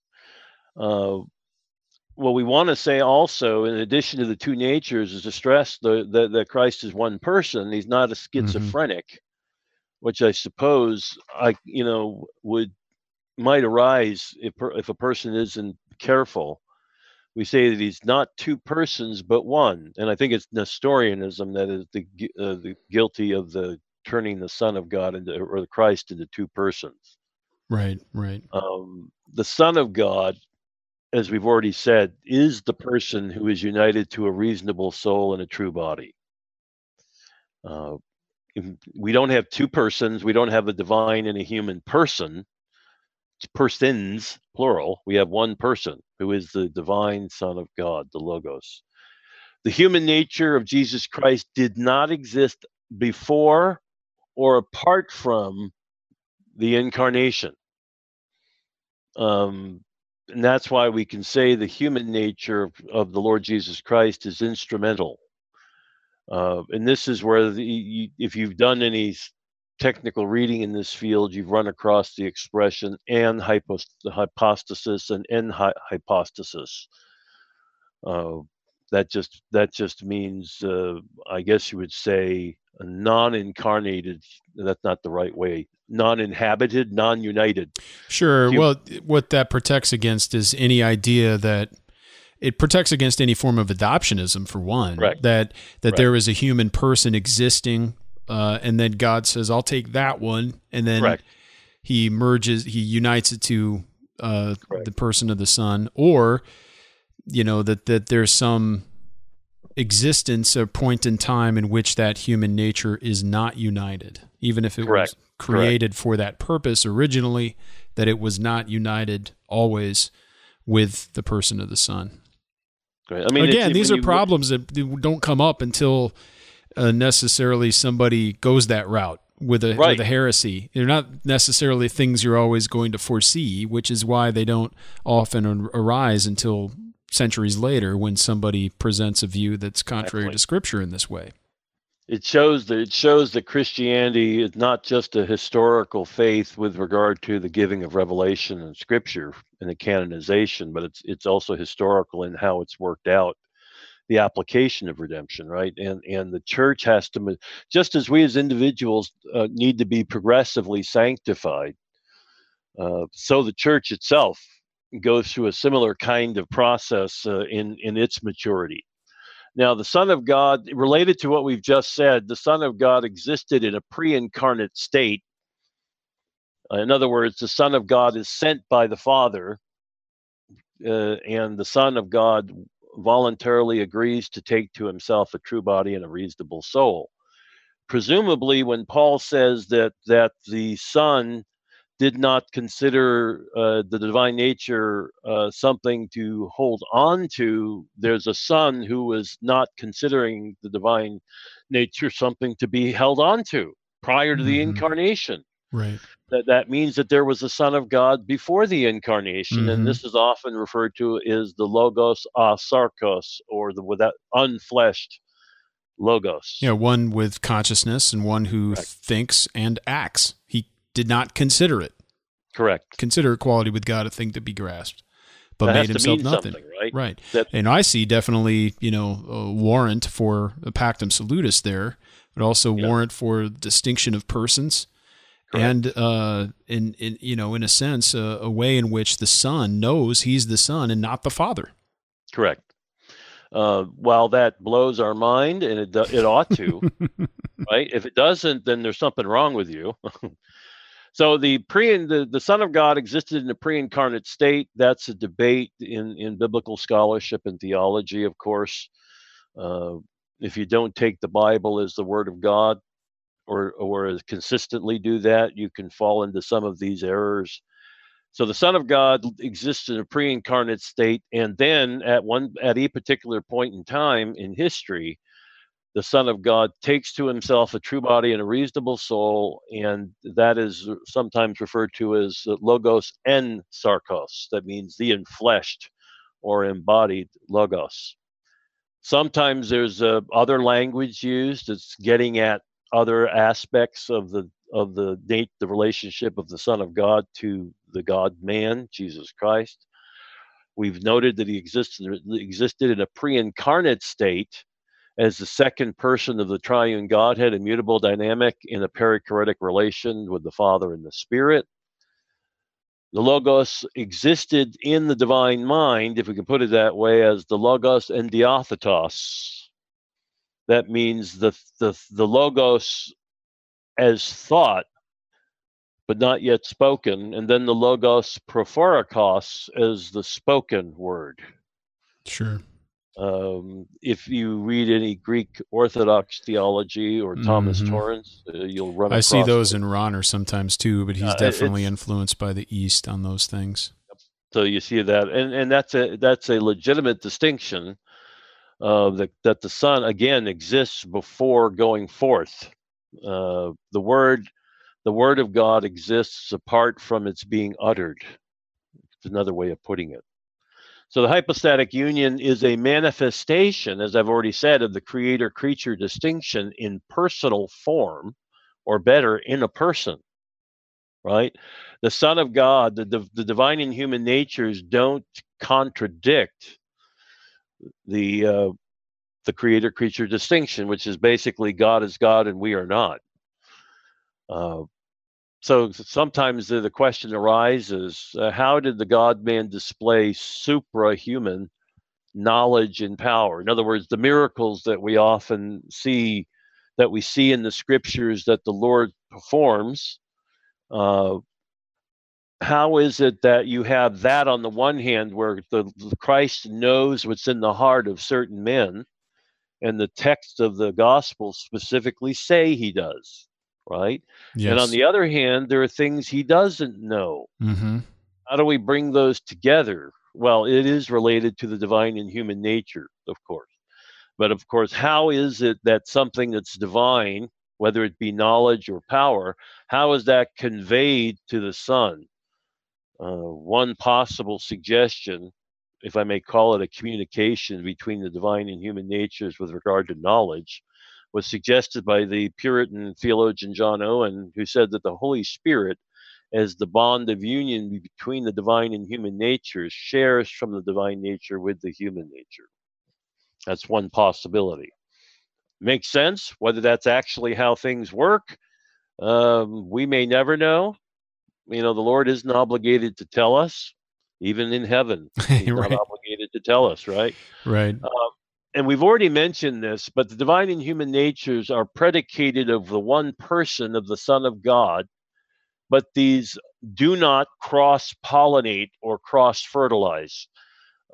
Uh, What we want to say also, in addition to the two natures, is to stress the, the, that Christ is one person. He's not a schizophrenic, mm-hmm. which I suppose I you know would might arise if if a person isn't careful. We say that he's not two persons but one, and I think it's Nestorianism that is the uh, the guilty of the turning the Son of God into or the Christ into two persons. Right. Right. Um, the Son of God, as we've already said, is the person who is united to a reasonable soul and a true body. Uh, we don't have two persons. We don't have a divine and a human person. It's persons, plural. We have one person who is the divine Son of God, the Logos. The human nature of Jesus Christ did not exist before or apart from the incarnation. Um, And that's why we can say the human nature of, of the Lord Jesus Christ is instrumental. Uh, and this is where, the, you, if you've done any technical reading in this field, you've run across the expression and hypost- hypostasis and en hypostasis. Uh, that just that just means, uh, I guess you would say, a non-incarnated. That's not the right way. Non-inhabited, non-united. Sure. You, well, what that protects against is any idea that it protects against any form of adoptionism, for one. Correct. That that Correct. there is a human person existing, uh, and then God says, "I'll take that one," and then Correct. He merges, he unites it to uh, the person of the Son, or you know that that there's some existence, a point in time in which that human nature is not united, even if it Correct. was created Correct. for that purpose originally, that it was not united always with the person of the Son. Right. I mean, again, these are problems that don't come up until uh, necessarily somebody goes that route with a, right. with a heresy. They're not necessarily things you're always going to foresee, which is why they don't often arise until centuries later when somebody presents a view that's contrary exactly. to Scripture in this way. It shows that it shows that Christianity is not just a historical faith with regard to the giving of revelation and Scripture and the canonization, but it's it's also historical in how it's worked out, the application of redemption, right? And and the church has to, just as we as individuals uh, need to be progressively sanctified, uh, so the church itself goes through a similar kind of process uh, in in its maturity. Now, the Son of God, related to what we've just said, the Son of God existed in a pre-incarnate state. Uh, in other words, the Son of God is sent by the Father, uh, and the Son of God voluntarily agrees to take to himself a true body and a reasonable soul. Presumably, when Paul says that that the Son did not consider uh, the divine nature uh, something to hold on to, there's a Son who was not considering the divine nature something to be held on to prior to the Mm-hmm. incarnation. Right. That that means that there was a Son of God before the incarnation, Mm-hmm. and this is often referred to as the Logos a Sarkos, or the with that unfleshed Logos. Yeah, one with consciousness and one who Correct. thinks and acts. He did not consider it. Correct. Consider equality with God a thing to be grasped, but That made has to himself mean nothing. something, right? Right. That, And I see definitely, you know, a warrant for a pactum salutis there, but also Yeah. warrant for distinction of persons. Correct. And uh, in, in you know, in a sense, uh, a way in which the Son knows he's the Son and not the Father. Correct. Uh, while that blows our mind, and it do, it ought to, right? If it doesn't, then there's something wrong with you. So the pre the, the Son of God existed in a pre-incarnate state. That's a debate in, in biblical scholarship and theology, of course. Uh, if you don't take the Bible as the Word of God, or or consistently do that, you can fall into some of these errors. So the Son of God exists in a pre-incarnate state, and then at one at a particular point in time in history, the Son of God takes to himself a true body and a reasonable soul, and that is sometimes referred to as Logos en Sarkos. That means the enfleshed or embodied Logos. Sometimes there's uh, other language used. It's getting at other aspects of the of the date, the relationship of the Son of God to the God-man, Jesus Christ. We've noted that he exists, existed in a pre-incarnate state as the second person of the triune Godhead, immutable, dynamic, in a perichoretic relation with the Father and the Spirit. The Logos existed in the divine mind, if we can put it that way, as the Logos en diathetos. That means the, the, the Logos as thought, but not yet spoken, and then the Logos prophorikos as the spoken word. Sure. Um, if you read any Greek Orthodox theology or Thomas Mm-hmm. Torrance, uh, you'll run I across see those it. in Rahner sometimes too, but he's Uh, definitely it's- influenced by the East on those things. So you see that, and and that's a that's a legitimate distinction, uh, that that the Son again exists before going forth. Uh, the word, the Word of God exists apart from its being uttered. It's another way of putting it. So the hypostatic union is a manifestation, as I've already said, of the creator-creature distinction in personal form, or better, in a person, right? The Son of God, the, the, the divine and human natures don't contradict the uh, the creator-creature distinction, which is basically God is God and we are not. Uh, so sometimes the, the question arises, uh, how did the God-man display suprahuman knowledge and power? In other words, the miracles that we often see, that we see in the scriptures that the Lord performs, uh, how is it that you have that on the one hand, where the, the Christ knows what's in the heart of certain men, and the text of the gospel specifically say he does, right? Yes. And on the other hand, there are things he doesn't know. Mm-hmm. How do we bring those together? Well, it is related to the divine and human nature, of course. But of course, how is it that something that's divine, whether it be knowledge or power, how is that conveyed to the Son? Uh, one possible suggestion, if I may call it a communication between the divine and human natures with regard to knowledge, was suggested by the Puritan theologian John Owen, who said that the Holy Spirit, as the bond of union between the divine and human natures, shares from the divine nature with the human nature. That's one possibility. Makes sense. Whether that's actually how things work, um, we may never know. You know, the Lord isn't obligated to tell us, even in heaven. He's Right. not obligated to tell us, right? Right. Um, and we've already mentioned this, but the divine and human natures are predicated of the one person of the Son of God, but these do not cross-pollinate or cross-fertilize.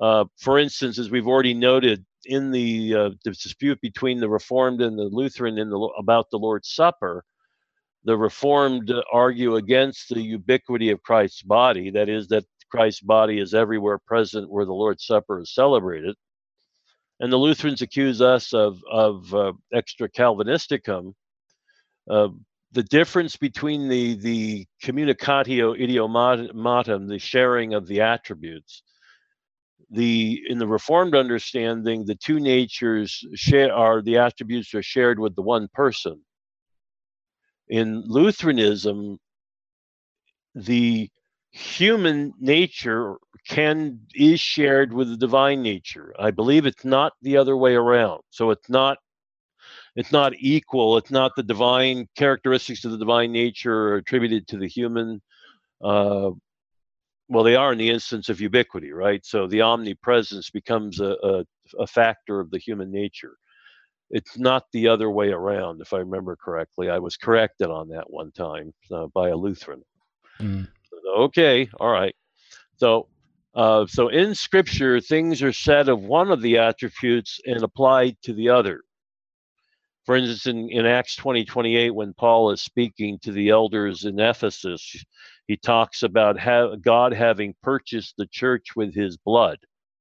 Uh, for instance, as we've already noted, in the, uh, the dispute between the Reformed and the Lutheran in the, about the Lord's Supper, the Reformed argue against the ubiquity of Christ's body, that is, that Christ's body is everywhere present where the Lord's Supper is celebrated. And the Lutherans accuse us of, of uh, extra Calvinisticum. Uh, the difference between the, the communicatio idiomatum, the sharing of the attributes, the in the Reformed understanding, the two natures share are the attributes are shared with the one person. In Lutheranism, the human nature can is shared with the divine nature. I believe it's not the other way around. So it's not it's not equal. It's not the divine characteristics of the divine nature are attributed to the human. Uh, well, they are in the instance of ubiquity, right? So the omnipresence becomes a, a, a factor of the human nature. It's not the other way around, if I remember correctly. I was corrected on that one time uh, by a Lutheran. Mm. Okay, all right. So, uh, so in Scripture, things are said of one of the attributes and applied to the other. For instance, in, in Acts twenty, twenty-eight, when Paul is speaking to the elders in Ephesus, he talks about ha- God having purchased the church with his blood.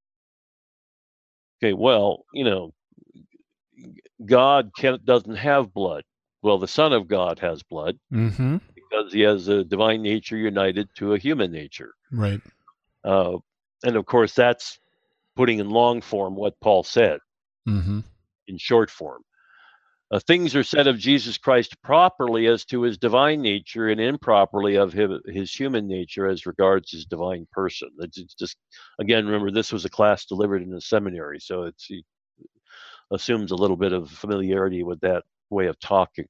Okay, well, you know, God can't, doesn't have blood. Well, the Son of God has blood mm-hmm. because he has a divine nature united to a human nature. Right. Uh, and of course, that's putting in long form what Paul said mm-hmm. in short form. Uh, things are said of Jesus Christ properly as to his divine nature and improperly of his, his human nature as regards his divine person. It's, it's just, again, remember, this was a class delivered in a seminary, so it's, it assumes a little bit of familiarity with that way of talking.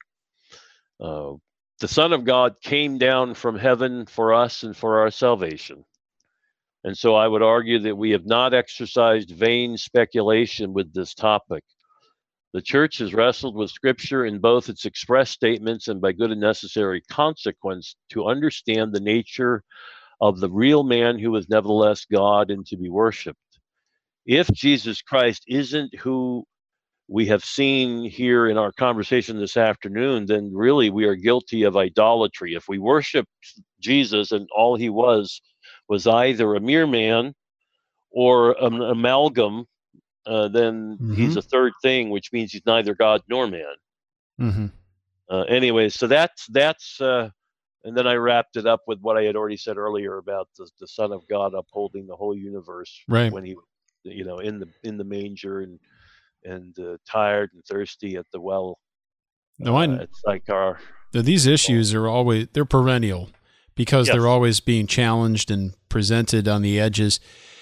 Uh, the Son of God came down from heaven for us and for our salvation. And so I would argue that we have not exercised vain speculation with this topic. The church has wrestled with Scripture in both its express statements and by good and necessary consequence to understand the nature of the real man who is nevertheless God and to be worshipped. If Jesus Christ isn't who we have seen here in our conversation this afternoon, then really we are guilty of idolatry. If we worship Jesus and all he was was either a mere man or an amalgam, Uh, then mm-hmm. he's a third thing, which means he's neither God nor man. Mm-hmm. Uh, anyway, so that's that's, uh, and then I wrapped it up with what I had already said earlier about the, the Son of God upholding the whole universe right. when he, you know, in the in the manger and and uh, tired and thirsty at the well. No, uh, at Sychar. These issues are always they're perennial because yes. they're always being challenged and presented on the edges.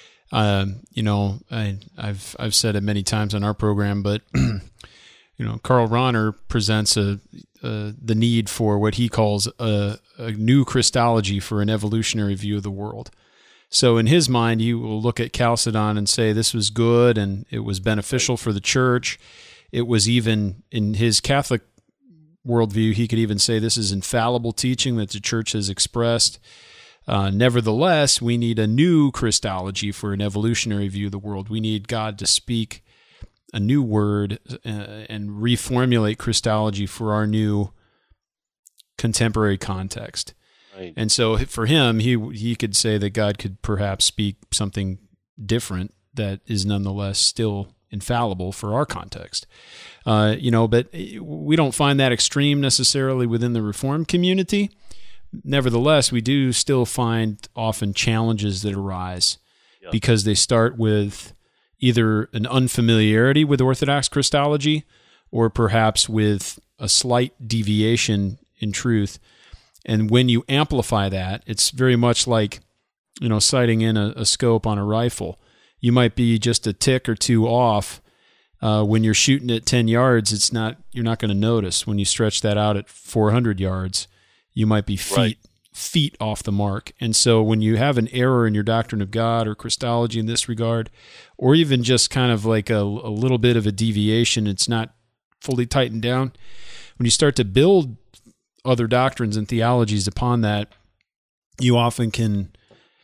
Um, you know, I, I've I've said it many times on our program, but you know, Karl Rahner presents a, a the need for what he calls a, a new Christology for an evolutionary view of the world. So in his mind, he will look at Chalcedon and say this was good and it was beneficial for the church. It was even in his Catholic worldview, he could even say this is infallible teaching that the church has expressed. Uh, nevertheless, we need a new Christology for an evolutionary view of the world. We need God to speak a new word uh, and reformulate Christology for our new contemporary context. Right. And so for him, he he could say that God could perhaps speak something different that is nonetheless still infallible for our context. Uh, you know, but we don't find that extreme necessarily within the Reformed community. Nevertheless, we do still find often challenges that arise yeah. because they start with either an unfamiliarity with Orthodox Christology or perhaps with a slight deviation in truth. And when you amplify that, it's very much like, you know, sighting in a, a scope on a rifle. You might be just a tick or two off. Uh, when you're shooting at ten yards, it's not you're not going to notice. When you stretch that out at four hundred yards, you might be feet right. feet off the mark. And so when you have an error in your doctrine of God or Christology in this regard, or even just kind of like a, a little bit of a deviation, it's not fully tightened down. When you start to build other doctrines and theologies upon that, you often can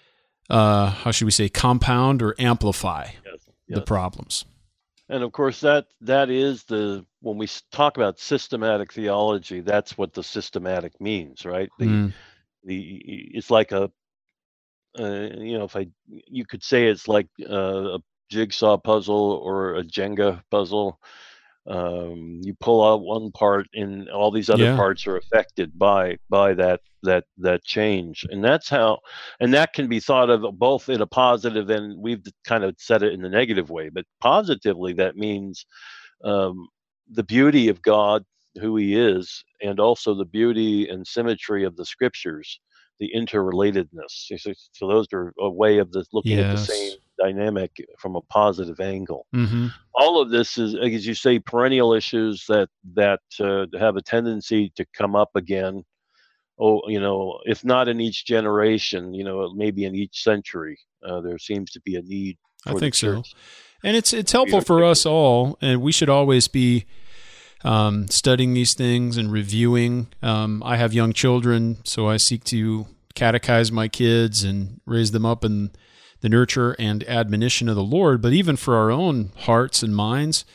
uh, how should we say, compound or amplify Yes, the yes. problems. And of course, that that is the when we s- talk about systematic theology, that's what the systematic means, right? The Mm, the it's like a uh, you know, if I you could say it's like uh, a jigsaw puzzle or a Jenga puzzle. Um, you pull out one part, and all these other yeah, parts are affected by by that that that change, and that's how, and that can be thought of both in a positive, and we've kind of said it in the negative way, but positively that means um, the beauty of God, who He is, and also the beauty and symmetry of the Scriptures, the interrelatedness. So, so those are a way of the, looking at the same yes. dynamic from a positive angle. Mm-hmm. All of this is, as you say, perennial issues that that uh, have a tendency to come up again. Oh, you know, if not in each generation, you know, maybe in each century, uh, there seems to be a need I for the think so. church And it's it's to be helpful for us articulated. all, and we should always be um, studying these things and reviewing. Um, I have young children, so I seek to catechize my kids and raise them up in the nurture and admonition of the Lord. But even for our own hearts and minds,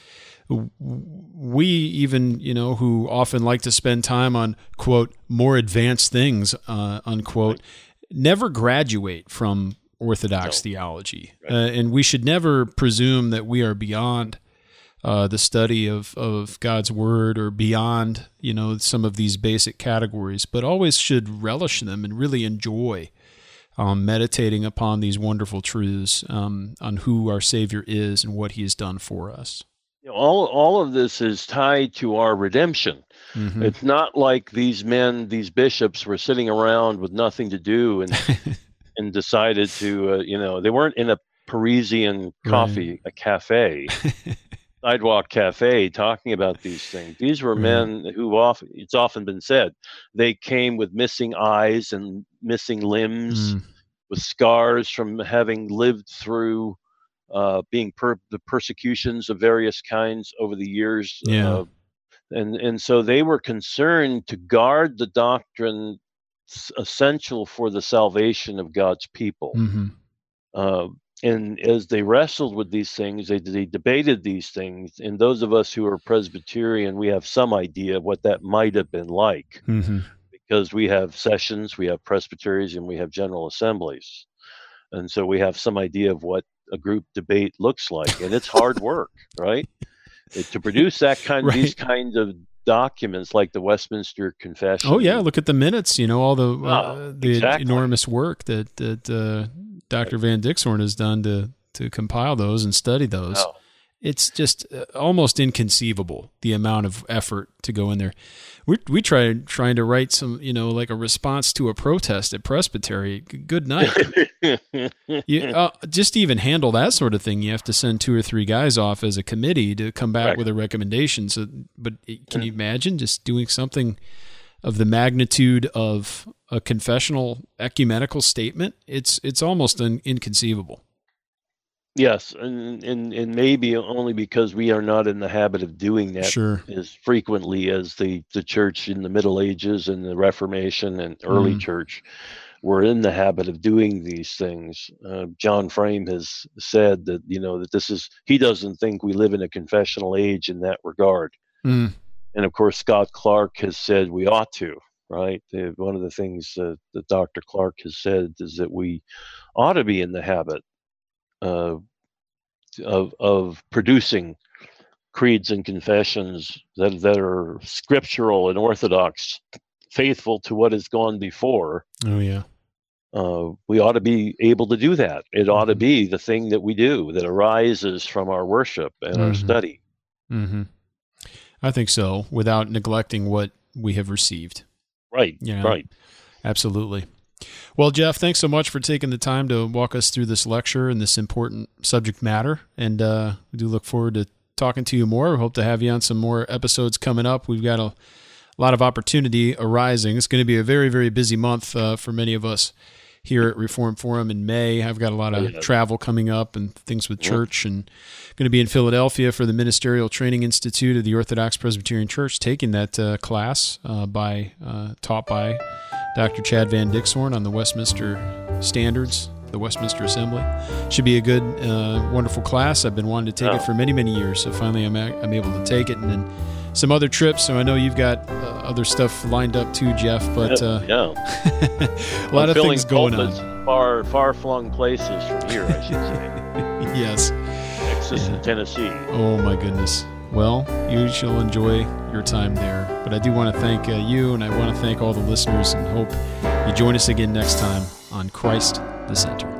we even, you know, who often like to spend time on, quote, more advanced things, uh, unquote, Right. never graduate from Orthodox No. theology. Right. Uh, and we should never presume that we are beyond uh, the study of, of God's Word or beyond, you know, some of these basic categories, but always should relish them and really enjoy um, meditating upon these wonderful truths um, on who our Savior is and what He has done for us. You know, all all of this is tied to our redemption. Mm-hmm. It's not like these men, these bishops, were sitting around with nothing to do and and decided to, uh, you know, they weren't in a Parisian coffee, a cafe, sidewalk cafe, talking about these things. These were Right. men who often, it's often been said, they came with missing eyes and missing limbs, Mm. with scars from having lived through uh, being per- the persecutions of various kinds over the years. Yeah. Uh, and, and so they were concerned to guard the doctrine s- essential for the salvation of God's people. Mm-hmm. Uh, and as they wrestled with these things, they, they debated these things. And those of us who are Presbyterian, we have some idea of what that might have been like, Mm-hmm. because we have sessions, we have presbyteries, and we have general assemblies. And so we have some idea of what a group debate looks like. And it's hard work, right? It, to produce that kind, Right. these kinds of documents like the Westminster Confession. Oh yeah, look at the minutes. You know all the uh, Oh, the exactly. enormous work that that uh, Doctor Van Dixhorn has done to to compile those and study those. Oh. It's just uh, almost inconceivable the amount of effort to go in there. We we tried trying to write some, you know, like a response to a protest at Presbytery. Good night. you, uh, just to even handle that sort of thing, you have to send two or three guys off as a committee to come back Correct. with a recommendation. So, but can you imagine just doing something of the magnitude of a confessional ecumenical statement? It's it's almost un, inconceivable. Yes, and, and and maybe only because we are not in the habit of doing that Sure. as frequently as the, the church in the Middle Ages and the Reformation and early Mm. church were in the habit of doing these things. Uh, John Frame has said that, you know, that this is, he doesn't think we live in a confessional age in that regard. Mm. And of course, Scott Clark has said we ought to, right? Uh, One of the things uh, that Doctor Clark has said is that we ought to be in the habit uh, of of producing creeds and confessions that that are scriptural and orthodox, faithful to what has gone before. Oh yeah. Uh, we ought to be able to do that. It ought to Mhm. be the thing that we do that arises from our worship and our Mhm. study. Mm-hmm. I think so, without neglecting what we have received. Right, Yeah. right. Absolutely. Well, Jeff, thanks so much for taking the time to walk us through this lecture and this important subject matter. And uh, we do look forward to talking to you more. We hope to have you on some more episodes coming up. We've got a lot of opportunity arising. It's going to be a very, very busy month uh, for many of us here at Reform Forum in May. I've got a lot of Yeah. travel coming up and things with Yeah. church, and going to be in Philadelphia for the Ministerial Training Institute of the Orthodox Presbyterian Church, taking that uh, class uh, by uh, taught by Doctor Chad Van Dixhorn on the Westminster Standards the Westminster Assembly. Should be a good, uh, wonderful class. I've been wanting to take Oh. it for many, many years, so finally I'm, a- I'm able to take it. And then some other trips, so I know you've got uh, other stuff lined up too, Jeff, but uh, yeah, a lot I'm of filling things going on. pulpits in Far, far-flung places from here, I should say. Yes. Texas Yeah. and Tennessee. Oh, my goodness. Well, you shall enjoy your time there. But I do want to thank uh, you, and I want to thank all the listeners, and hope you join us again next time on Christ the Center.